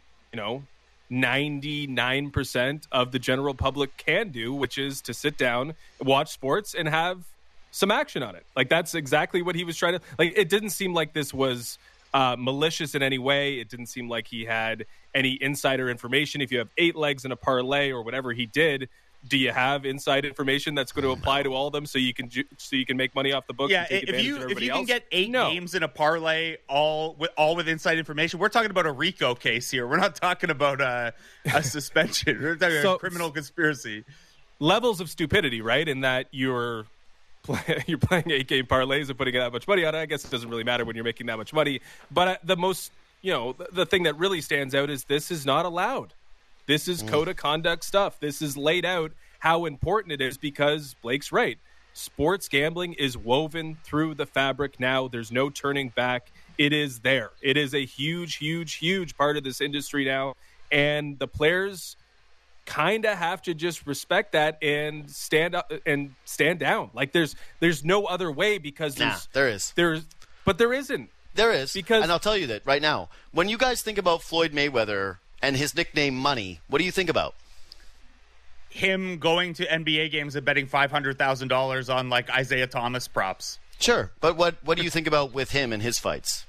S4: 99% of the general public can do, which is to sit down, watch sports, and have some action on it. Like, that's exactly what he was trying to... Like, it didn't seem like this was malicious in any way. It didn't seem like he had any insider information. If you have 8 legs in a parlay or whatever he did, do you have inside information that's going to apply to all of them so you can make money off the books?
S5: Yeah,
S4: and take
S5: if you
S4: else?
S5: can get 8 games in a parlay all with inside information, we're talking about a RICO case here. We're not talking about a suspension. We're talking about a criminal conspiracy.
S4: Levels of stupidity, right? In that you're playing 8-game parlays and putting that much money on it. I guess it doesn't really matter when you're making that much money. But the most, the thing that really stands out is this is not allowed. This is code of conduct stuff. This is laid out how important it is because Blake's right. Sports gambling is woven through the fabric now. There's no turning back. It is there. It is a huge, huge, huge part of this industry now. And the players kind of have to just respect that and stand up and stand down. Like there's no other way because
S3: there is.
S4: But there isn't.
S3: There is.
S4: Because,
S3: and I'll tell you that right now. When you guys think about Floyd Mayweather and his nickname Money, what do you think about?
S5: Him going to NBA games and betting $500,000 on like Isaiah Thomas props.
S3: Sure, but what do you think about with him and his fights?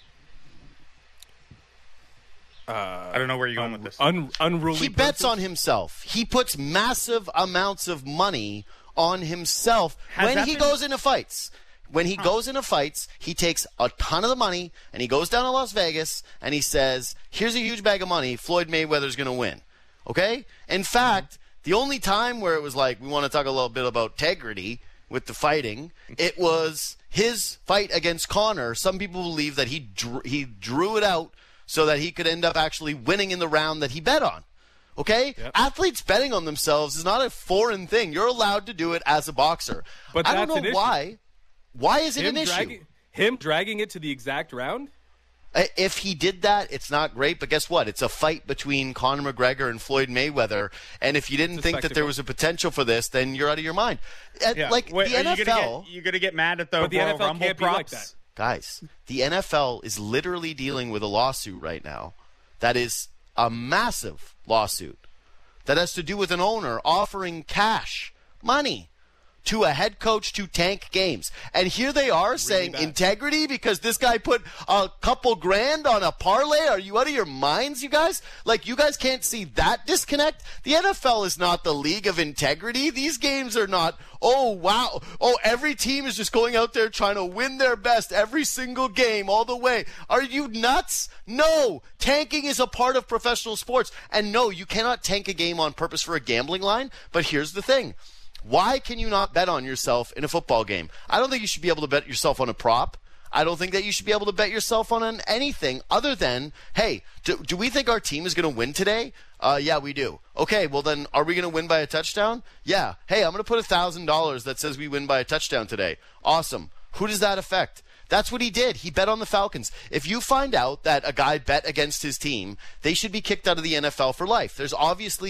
S5: I don't know where you're going with this.
S4: Unruly.
S3: He bets on himself. He puts massive amounts of money on himself when he goes into fights. When he goes into fights, he takes a ton of the money and he goes down to Las Vegas and he says, here's a huge bag of money. Floyd Mayweather's going to win. Okay? In fact, the only time where it was like, we want to talk a little bit about integrity with the fighting, it was his fight against Conor. Some people believe that he drew it out so that he could end up actually winning in the round that he bet on. Okay? Yep. Athletes betting on themselves is not a foreign thing. You're allowed to do it as a boxer.
S4: But
S3: I don't know why. Why is it an issue?
S4: Him dragging it to the exact round?
S3: If he did that, it's not great. But guess what? It's a fight between Conor McGregor and Floyd Mayweather. And if you didn't think that there was a potential for this, then you're out of your mind.
S5: Yeah.
S3: Like the NFL,
S5: you're going to get mad at the
S4: Royal
S5: NFL
S4: Rumble
S5: can't
S4: props.
S5: Be like that.
S3: Guys, the NFL is literally dealing with a lawsuit right now that is a massive lawsuit that has to do with an owner offering cash money to a head coach to tank games. And here they are really saying integrity because this guy put a couple grand on a parlay. Are you out of your minds, you guys? Like, you guys can't see that disconnect? The NFL is not the league of integrity. These games are not, oh, wow. Oh, every team is just going out there trying to win their best every single game all the way. Are you nuts? No. Tanking is a part of professional sports. And no, you cannot tank a game on purpose for a gambling line. But here's the thing. Why can you not bet on yourself in a football game? I don't think you should be able to bet yourself on a prop. I don't think that you should be able to bet yourself on anything other than, hey, do we think our team is going to win today? Yeah, we do. Okay, well then, are we going to win by a touchdown? Yeah. Hey, I'm going to put $1,000 that says we win by a touchdown today. Awesome. Who does that affect? That's what he did. He bet on the Falcons. If you find out that a guy bet against his team, they should be kicked out of the NFL for life. There's obviously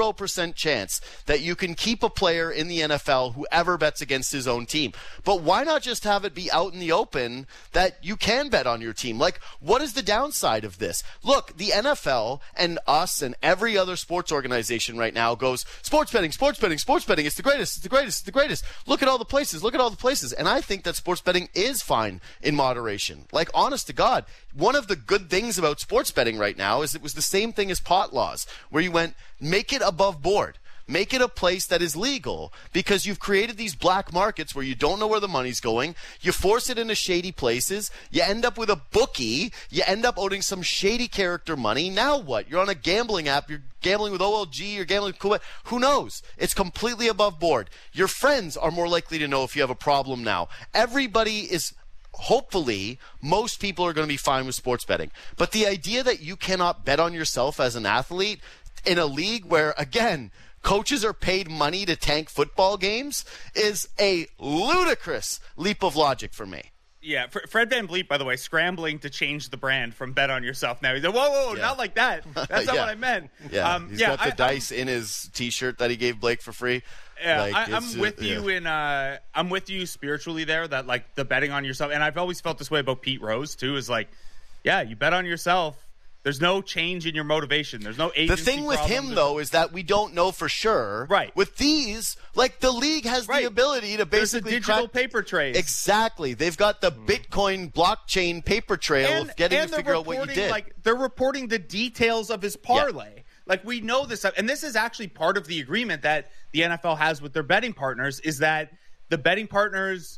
S3: 0% chance that you can keep a player in the NFL who ever bets against his own team. But why not just have it be out in the open that you can bet on your team? Like, what is the downside of this? Look, the NFL and us and every other sports organization right now goes, sports betting, sports betting, sports betting. It's the greatest, it's the greatest, it's the greatest. Look at all the places, look at all the places. And I think that sports betting is fine in moderation. Like, honest to God, one of the good things about sports betting right now is it was the same thing as pot laws, where you went, make it above board. Make it a place that is legal, because you've created these black markets where you don't know where the money's going. You force it into shady places. You end up with a bookie. You end up owning some shady character money. Now what? You're on a gambling app. You're gambling with OLG. You're gambling with Cool. Who knows? It's completely above board. Your friends are more likely to know if you have a problem now. Everybody is... Hopefully, most people are going to be fine with sports betting. But the idea that you cannot bet on yourself as an athlete in a league where, again, coaches are paid money to tank football games is a ludicrous leap of logic for me.
S5: Yeah, Fred VanVleet, by the way, scrambling to change the brand from Bet on Yourself now. He's like, whoa, not like that. That's not what I meant.
S3: Yeah, he's got the dice in his T-shirt that he gave Blake for free.
S5: Yeah, like, I'm with you I'm with you spiritually there, that like the betting on yourself. And I've always felt this way about Pete Rose too, is like, yeah, you bet on yourself. There's no change in your motivation. There's no agency.
S3: The thing with him, though, is that we don't know for sure.
S5: Right.
S3: With these, like, the league has the ability to basically
S5: There's a digital paper trace.
S3: Exactly. They've got the Bitcoin blockchain paper trail of getting to figure out what he did.
S5: Like, they're reporting the details of his parlay. Yeah. Like, we know this stuff. And this is actually part of the agreement that the NFL has with their betting partners, is that the betting partners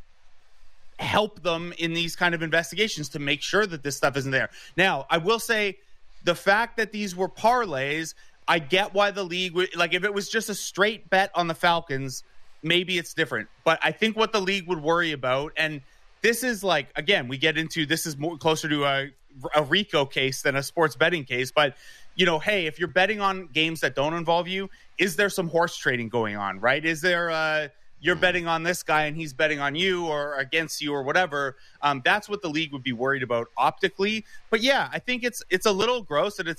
S5: help them in these kind of investigations to make sure that this stuff isn't there. Now, I will say, the fact that these were parlays, I get why the league would, like, if it was just a straight bet on the Falcons, maybe it's different. But I think what the league would worry about, and this is like, again, we get into, this is more closer to a RICO case than a sports betting case. But, you know, hey, if you're betting on games that don't involve you, is there some horse trading going on, right? Is there you're betting on this guy and he's betting on you or against you or whatever. That's what the league would be worried about optically. But yeah, I think it's a little gross, and it's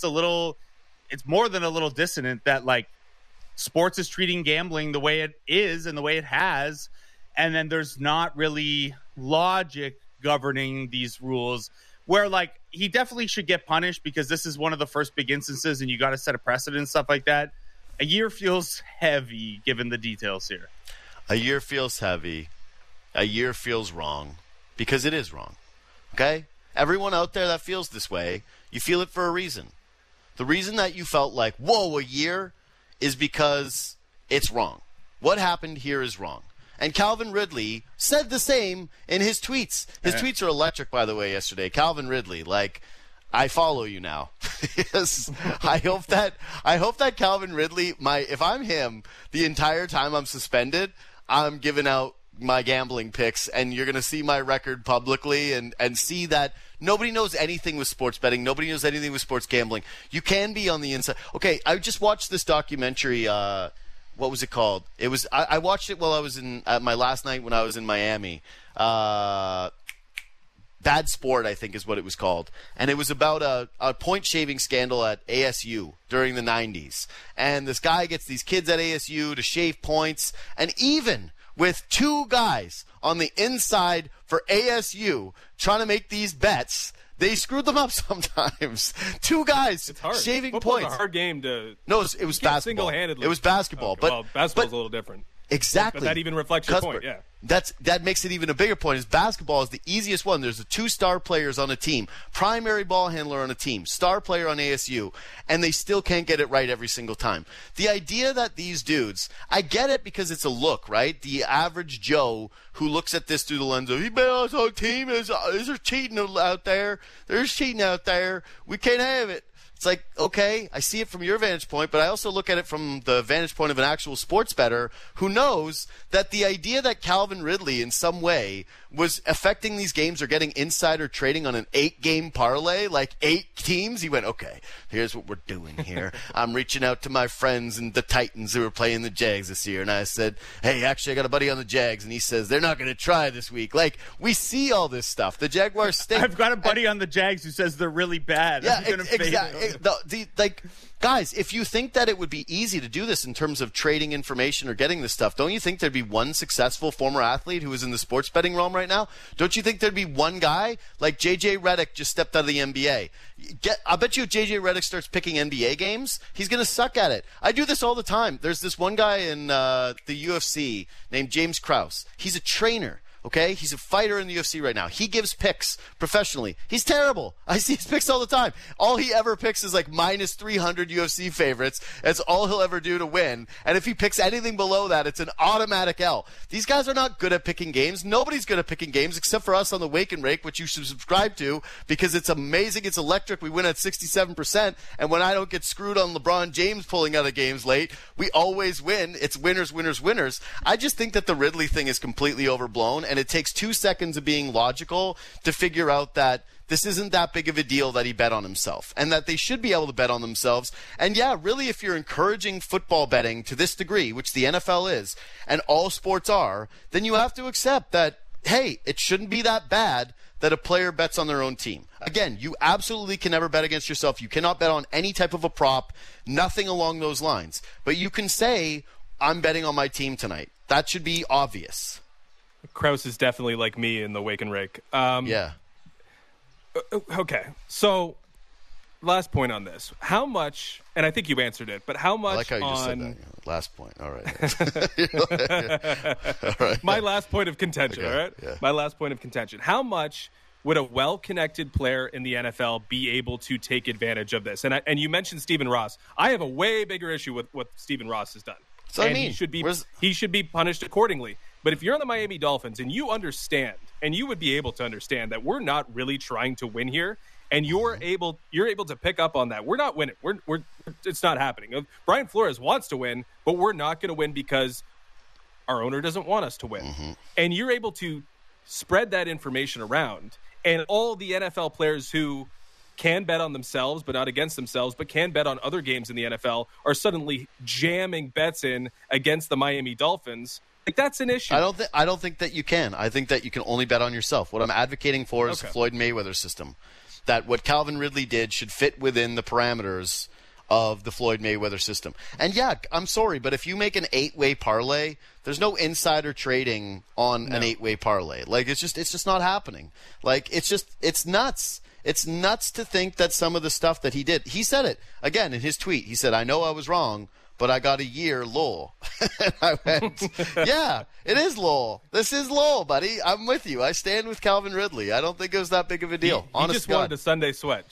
S5: more than a little dissonant that, like, sports is treating gambling the way it is and the way it has. And then there's not really logic governing these rules, where, like, he definitely should get punished because this is one of the first big instances and you got to set a precedent and stuff like that. A year feels heavy given the details here.
S3: A year feels heavy. A year feels wrong, because it is wrong. Okay? Everyone out there that feels this way, you feel it for a reason. The reason that you felt like, whoa, a year, is because it's wrong. What happened here is wrong. And Calvin Ridley said the same in his tweets. His tweets are electric, by the way, yesterday. Calvin Ridley, like, I follow you now. Yes. I hope that Calvin Ridley, if I'm him, the entire time I'm suspended, I'm giving out my gambling picks, and you're going to see my record publicly and see that nobody knows anything with sports betting. Nobody knows anything with sports gambling. You can be on the inside. Okay, I just watched this documentary. What was it called? It was I watched it while I was at my last night when I was in Miami. Bad Sport, I think, is what it was called. And it was about a point-shaving scandal at ASU during the 90s. And this guy gets these kids at ASU to shave points. And even with two guys on the inside for ASU trying to make these bets, they screwed them up sometimes. Two guys shaving
S4: Football's
S3: points.
S4: A hard game to.
S3: No, it was basketball.
S4: Single-handedly.
S3: It was basketball.
S4: Okay, well, basketball's a little different.
S3: Exactly.
S4: But that even reflects your point, yeah.
S3: That makes it even a bigger point. Is basketball is the easiest one. There's the two star players on a team, primary ball handler on a team, star player on ASU, and they still can't get it right every single time. The idea that these dudes, I get it because it's a look, right? The average Joe who looks at this through the lens of, he bet on our team, is there cheating out there? There's cheating out there. We can't have it. It's like, okay, I see it from your vantage point, but I also look at it from the vantage point of an actual sports bettor who knows that the idea that Calvin Ridley in some way was affecting these games or getting insider trading on an 8-game parlay, like 8 teams, he went, okay, here's what we're doing here. I'm reaching out to my friends and the Titans who are playing the Jags this year, and I said, hey, actually, I got a buddy on the Jags, and he says, they're not going to try this week. Like, we see all this stuff. The Jaguars stink.
S5: I've got a buddy on the Jags who says they're really bad.
S3: Yeah, exactly. Guys, if you think that it would be easy to do this in terms of trading information or getting this stuff, don't you think there'd be one successful former athlete who is in the sports betting realm right now? Don't you think there'd be one guy like J.J. Redick just stepped out of the NBA? I bet you if J.J. Redick starts picking NBA games, he's going to suck at it. I do this all the time. There's this one guy in the UFC named James Krause. He's a trainer. Okay, he's a fighter in the UFC right now. He gives picks professionally. He's terrible. I see his picks all the time. All he ever picks is like minus 300 UFC favorites. That's all he'll ever do to win. And if he picks anything below that, it's an automatic L. These guys are not good at picking games. Nobody's good at picking games except for us on the Wake and Rake, which you should subscribe to because it's amazing. It's electric. We win at 67%. And when I don't get screwed on LeBron James pulling out of games late, we always win. It's winners, winners, winners. I just think that the Ridley thing is completely overblown. And it takes 2 seconds of being logical to figure out that this isn't that big of a deal that he bet on himself and that they should be able to bet on themselves. And yeah, really, if you're encouraging football betting to this degree, which the NFL is, and all sports are, then you have to accept that, hey, it shouldn't be that bad that a player bets on their own team. Again, you absolutely can never bet against yourself. You cannot bet on any type of a prop, nothing along those lines. But you can say, I'm betting on my team tonight. That should be obvious.
S4: Krause is definitely like me in the Wake and Rake.
S3: Yeah.
S4: Okay, so last point on this. How much, and I think you answered it, but how much
S3: I like how you just said that. Last point. All right. All right.
S4: My last point of contention,
S3: okay.
S4: all right?
S3: Yeah.
S4: My last point of contention. How much would a well-connected player in the NFL be able to take advantage of this? And you mentioned Stephen Ross. I have a way bigger issue with what Stephen Ross has done.
S3: So
S4: and
S3: I mean,
S4: he should be punished accordingly. But if you're on the Miami Dolphins and you understand, and you would be able to understand that we're not really trying to win here, and you're able to pick up on that. We're not winning. It's not happening. Brian Flores wants to win, but we're not going to win because our owner doesn't want us to win. Mm-hmm. And you're able to spread that information around, and all the NFL players who can bet on themselves but not against themselves, but can bet on other games in the NFL are suddenly jamming bets in against the Miami Dolphins. Like, that's an issue.
S3: I don't think that you can. I think that you can only bet on yourself. What I'm advocating for is Floyd Mayweather system. That what Calvin Ridley did should fit within the parameters of the Floyd Mayweather system. And yeah, I'm sorry, but if you make an 8-way parlay, there's no insider trading on an 8-way parlay. Like, it's just not happening. Like, it's nuts. It's nuts to think that some of the stuff that he did, he said it again in his tweet. He said, "I know I was wrong, but I got a year lol." And I went, yeah, it is lol. This is lol, buddy. I'm with you. I stand with Calvin Ridley. I don't think it was that big of a deal.
S4: He just wanted a Sunday sweat.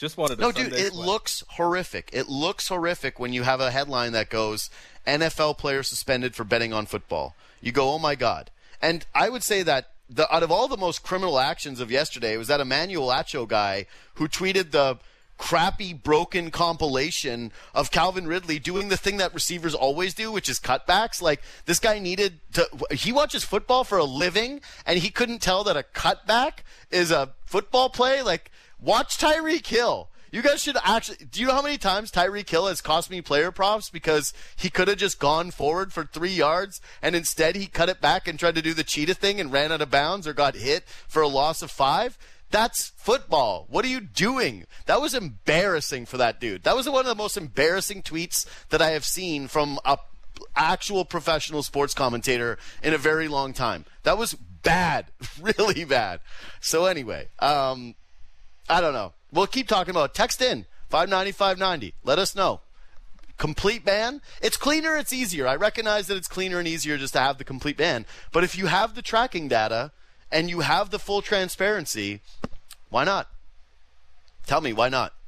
S3: It looks horrific. It looks horrific when you have a headline that goes, NFL player suspended for betting on football. You go, oh my God. And I would say that out of all the most criminal actions of yesterday, it was that Emmanuel Acho guy who tweeted the crappy, broken compilation of Calvin Ridley doing the thing that receivers always do, which is cutbacks. Like, this guy he watches football for a living, and he couldn't tell that a cutback is a football play. Like, watch Tyreek Hill. You guys should actually – do you know how many times Tyreek Hill has cost me player props because he could have just gone forward for 3 yards and instead he cut it back and tried to do the cheetah thing and ran out of bounds or got hit for a loss of 5? That's football. What are you doing? That was embarrassing for that dude. That was one of the most embarrassing tweets that I have seen from an actual professional sports commentator in a very long time. That was bad, really bad. So anyway, I don't know. We'll keep talking about it. Text in 590-590. Let us know. Complete ban? It's cleaner, it's easier. I recognize that it's cleaner and easier just to have the complete ban. But if you have the tracking data and you have the full transparency, why not? Tell me, why not?